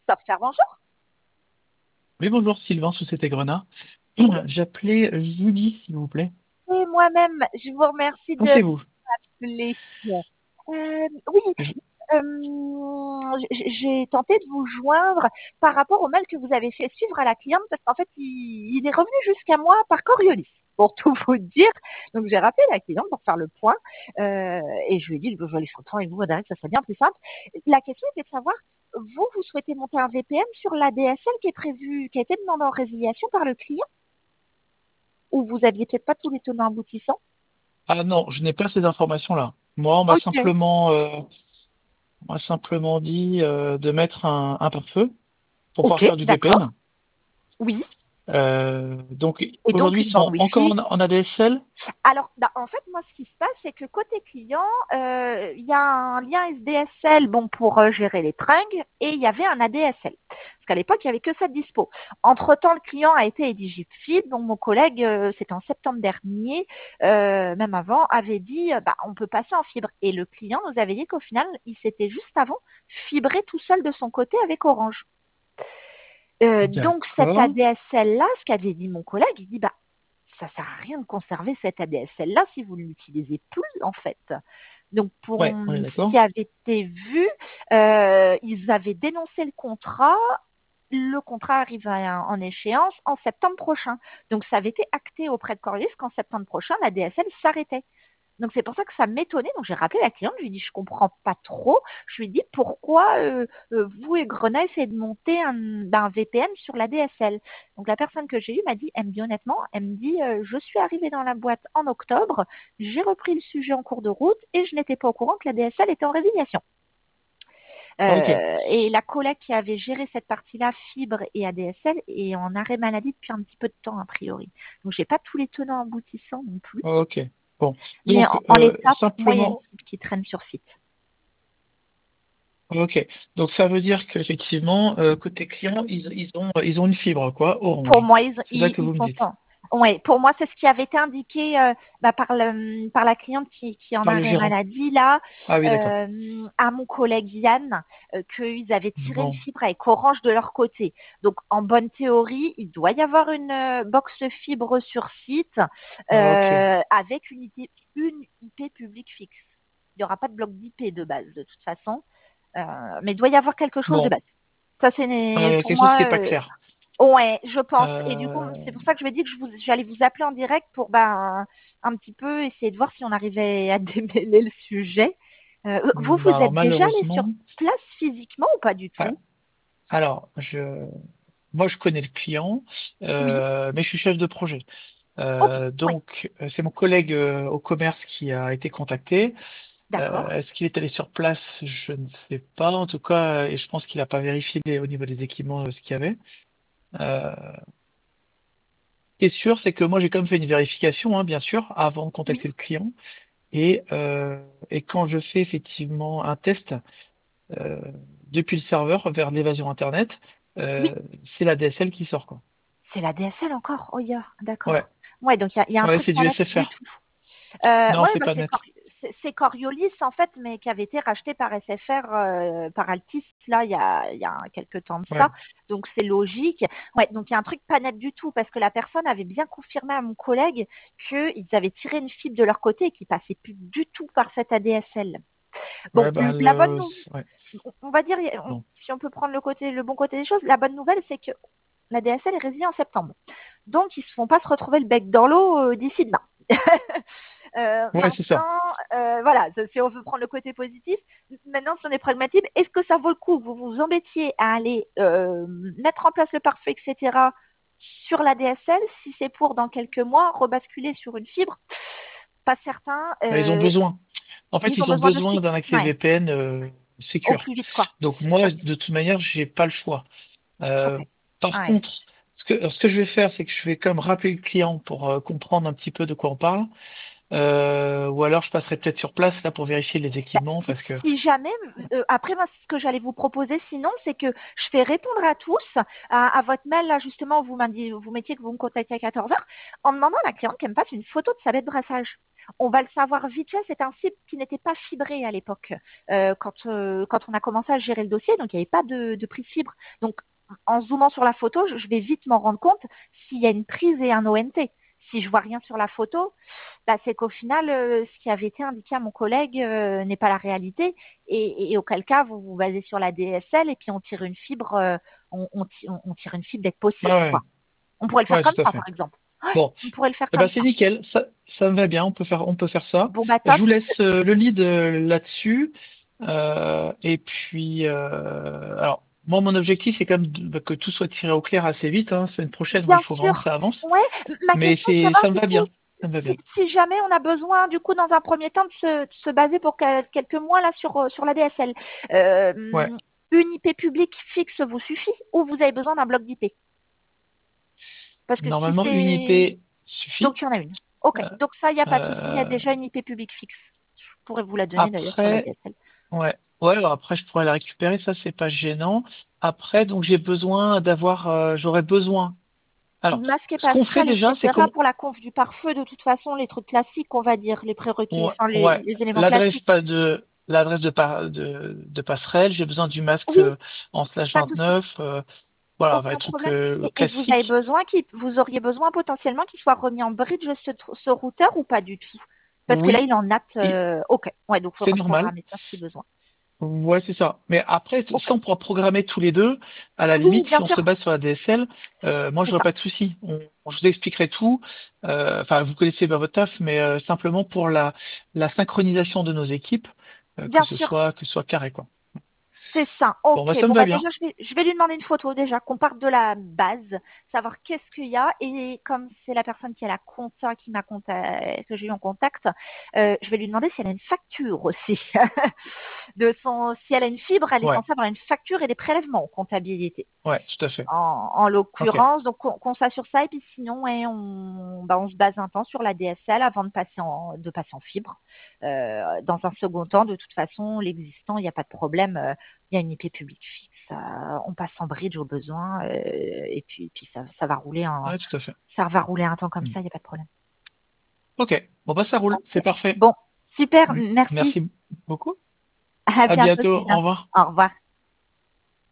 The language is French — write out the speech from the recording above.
Software, bonjour. Oui, bonjour, Sylvain, Société Grenat. J'appelais Julie, s'il vous plaît. Et moi-même, je vous remercie Comment de c'est-vous? m'appeler. Oui, Je- j'ai tenté de vous joindre par rapport au mail que vous avez fait suivre à la cliente parce qu'en fait, il est revenu jusqu'à moi par Coriolis, pour tout vous dire. Donc, j'ai rappelé la cliente pour faire le point et je lui ai dit que je vais aller sur le temps avec vous, Adrien, que ça serait bien plus simple. La question était de savoir, vous souhaitez monter un VPN sur l'ADSL qui est prévu, qui a été demandé en résiliation par le client ou vous aviez peut-être pas tous les tenants aboutissants? Ah non, je n'ai pas ces informations-là. Moi, Ok, on m'a simplement dit de mettre un pare-feu pour pouvoir ok, faire du VPN. d'accord. Oui. Donc Et donc aujourd'hui, une ils bande sont encore Wi-Fi. en ADSL. Alors, bah, en fait, moi, ce qui se passe, c'est que côté client, il y a un lien SDSL, bon, pour gérer les tringues, et il y avait un ADSL. Parce qu'à l'époque, il n'y avait que ça de dispo. Entre-temps, le client a été EdiGPFib, donc mon collègue, c'était en septembre dernier, même avant, avait dit, bah, on peut passer en fibre. Et le client nous avait dit qu'au final, il s'était juste avant fibré tout seul de son côté avec Orange. Donc cet D'accord. ADSL-là, ce qu'avait dit mon collègue, il dit bah ça sert à rien de conserver cet ADSL-là si vous ne l'utilisez plus en fait. Donc pour Ouais, on est ce d'accord. qui avait été vu, ils avaient dénoncé le contrat. Le contrat arrive en échéance en septembre prochain. Donc ça avait été acté auprès de Corliss qu'en septembre prochain, la DSL s'arrêtait. Donc c'est pour ça que ça m'étonnait. Donc j'ai rappelé la cliente, je lui ai dit je comprends pas trop. Je lui ai dit pourquoi vous et Grenat essayez de monter un VPN sur la DSL. Donc la personne que j'ai eue m'a dit, elle me dit honnêtement, elle me dit je suis arrivée dans la boîte en octobre, j'ai repris le sujet en cours de route et je n'étais pas au courant que la DSL était en résiliation. Ok. Et la collègue qui avait géré cette partie-là, fibre et ADSL, est en arrêt maladie depuis un petit peu de temps a priori. Donc j'ai pas tous les tenants aboutissants non plus. Ok. Bon. Mais Donc en l'état, moi, il y a une simplement. cible qui traîne sur site. Ok. Donc ça veut dire qu'effectivement, côté client, ils ont une fibre, quoi, Pour Orange. moi, C'est ça que vous me sont dites. en. Ouais, pour moi, c'est ce qui avait été indiqué bah, par la cliente qui est en Par le arrêt gérant. maladie, là, Ah oui, d'accord. à mon collègue Yann, qu'ils avaient tiré une Bon, fibre avec Orange de leur côté. Donc, en bonne théorie, il doit y avoir une box fibre sur site ok. avec une IP publique fixe. Il n'y aura pas de bloc d'IP de base, de toute façon. Mais il doit y avoir quelque chose de Bon, base. Ça, c'est pour quelque chose qui moi. est pas clair. Ouais, je pense. Et du coup, Euh, c'est pour ça que je me dis que j'allais vous appeler en direct pour ben, un petit peu essayer de voir si on arrivait à démêler le sujet. Vous alors êtes déjà allé sur malheureusement, place physiquement ou pas du ah, tout? alors moi je connais le client, Oui. mais je suis chef de projet. Ok. Oui. C'est mon collègue au commerce qui a été contacté. D'accord. Est-ce qu'il est allé sur place? Je ne sais pas. En tout cas, et je pense qu'il n'a pas vérifié au niveau des équipements ce qu'il y avait. Euh, ce qui est sûr, c'est que moi j'ai quand même fait une vérification, hein, bien sûr, avant de Oui. contacter le client. Et quand je fais effectivement un test euh, depuis le serveur vers l'évasion Internet, Oui. euh, c'est la DSL qui sort, quoi. C'est la DSL encore. Oh, yeah. Ouais, D'accord. Ouais, donc il y a un ouais, truc c'est pas du net du SFR. tout. Non, Ouais, c'est bah pas net. C'est Coriolis en fait, mais qui avait été racheté par SFR, par Altis là il y a quelques temps de Ouais, ça. Donc c'est logique. Ouais, donc il y a un truc pas net du tout parce que la personne avait bien confirmé à mon collègue qu'ils avaient tiré une fibre de leur côté et qu'ils passaient plus du tout par cette ADSL. Bon, ouais, bah la bonne ouais, on va dire, bon. si on peut prendre le bon côté des choses, la bonne nouvelle c'est que la DSL est résiliée en septembre. Donc ils ne se font pas se retrouver le bec dans l'eau d'ici demain. Ouais, c'est ça. Maintenant, voilà, si on veut prendre le côté positif, maintenant, si on est pragmatique, est-ce que ça vaut le coup que vous vous embêtiez à aller mettre en place le pare-feu, etc., sur la DSL, si c'est pour, dans quelques mois, rebasculer sur une fibre? Pas certain. Bah, ils ont besoin. En fait, Ils ont ils ont besoin de besoin suite. d'un accès Ouais, VPN au secure. plus vite, quoi. Donc moi, Ok, de toute manière, j'ai pas le choix. Euh, ok. Par Ouais. contre, ce que je vais faire, c'est que je vais quand même rappeler le client pour comprendre un petit peu de quoi on parle. Ou alors je passerai peut-être sur place là pour vérifier les Bah, équipements parce que si jamais, après moi, ce que j'allais vous proposer sinon, c'est que je fais répondre à tous à votre mail là justement, vous mettiez que vous me contactez à 14 heures en demandant à la cliente qu'elle me fasse une photo de sa lettre de brassage. On va le savoir vite fait, c'était un site qui n'était pas fibré à l'époque, quand on a commencé à gérer le dossier, donc il n'y avait pas de prise fibre. Donc en zoomant sur la photo, je vais vite m'en rendre compte s'il y a une prise et un ONT. Si je vois rien sur la photo, bah, c'est qu'au final, ce qui avait été indiqué à mon collègue n'est pas la réalité. Et auquel cas, vous vous basez sur la DSL et puis on tire une fibre, on tire une fibre dès que possible, Ah quoi. ouais, On pourrait le faire ouais, comme tout à ça, fait. par exemple. Ouais, Bon, on pourrait le faire eh comme ben c'est ça. nickel, ça me va bien, on peut faire ça. Bon, bah, Je top. vous laisse le lead là-dessus. Et puis, alors, moi, mon objectif, c'est quand même que tout soit tiré au clair assez vite, hein. Semaine prochaine, moi, il Bien faut vraiment que sûr. ça avance. Ouais, ma Mais question sera, ça me du va coup, bien, ça me va bien. si jamais on a besoin, du coup, dans un premier temps, de se baser pour quelques mois là sur la DSL, Ouais, une IP publique fixe vous suffit ou vous avez besoin d'un bloc d'IP? Parce que si normalement, une c'est... IP suffit. Donc, il y en a une. OK. Donc, ça, il n'y a pas de souci. Il y a Euh, déjà une IP publique fixe. Je pourrais vous la donner d'ailleurs sur la après, DSL. ouais, ouais, alors après, je pourrais la récupérer, ça, c'est pas gênant. Après, donc, j'aurais besoin. Alors, Masque et ce qu'on fait passerelle, déjà, c'est etc. qu'on, pour la conf du pare-feu, de toute façon, les trucs classiques, on va dire, les prérequis, ouais, enfin, ouais, les éléments classiques. l'adresse de passerelle, j'ai besoin du masque Oui, en slash pas de souci. 29, voilà, va Aucun être truc problème. Et vous avez classique. besoin vous auriez besoin potentiellement qu'il soit remis en bridge ce routeur ou pas du tout? Parce que là, Oui, il en NAT. et OK. Ouais, donc il c'est faudra normal. programmer ça si besoin. Ouais, c'est ça. Mais après, OK. ça, on pourra programmer tous les deux. À la Oui, limite, bien si on se sûr. base sur la DSL, moi, C'est j'aurais ça. pas de souci. Je vous expliquerai tout. Enfin, vous connaissez bien votre taf, mais simplement pour la synchronisation de nos équipes, Bien sûr. que ce soit carré, quoi. C'est ça. Bon, bah, OK. ça me Bon, va bah, bien. déjà, je vais lui demander une photo, déjà, qu'on parte de la base, savoir qu'est-ce qu'il y a. Et comme c'est la personne qui a la compta, que j'ai eu en contact, je vais lui demander si elle a une facture aussi. Si elle a une fibre, elle est Ouais, censée avoir une facture et des prélèvements en comptabilité. ouais, tout à fait. En Ok. l'occurrence, donc qu'on s'assure ça et puis sinon ouais, on se base un temps sur la DSL avant de passer en fibre. Dans un second temps, de toute façon, l'existant, il n'y a pas de problème, il y a une IP publique fixe, on passe en bridge au besoin et puis ça va rouler Ouais, tout à fait. ça va rouler un temps comme Hmm. ça, il n'y a pas de problème. Ok. Bon, bah, ça roule. C'est Ok. parfait. Bon, super, Hmm. merci. Merci beaucoup. À À bientôt, bientôt. Au Sylvain. revoir. Au revoir.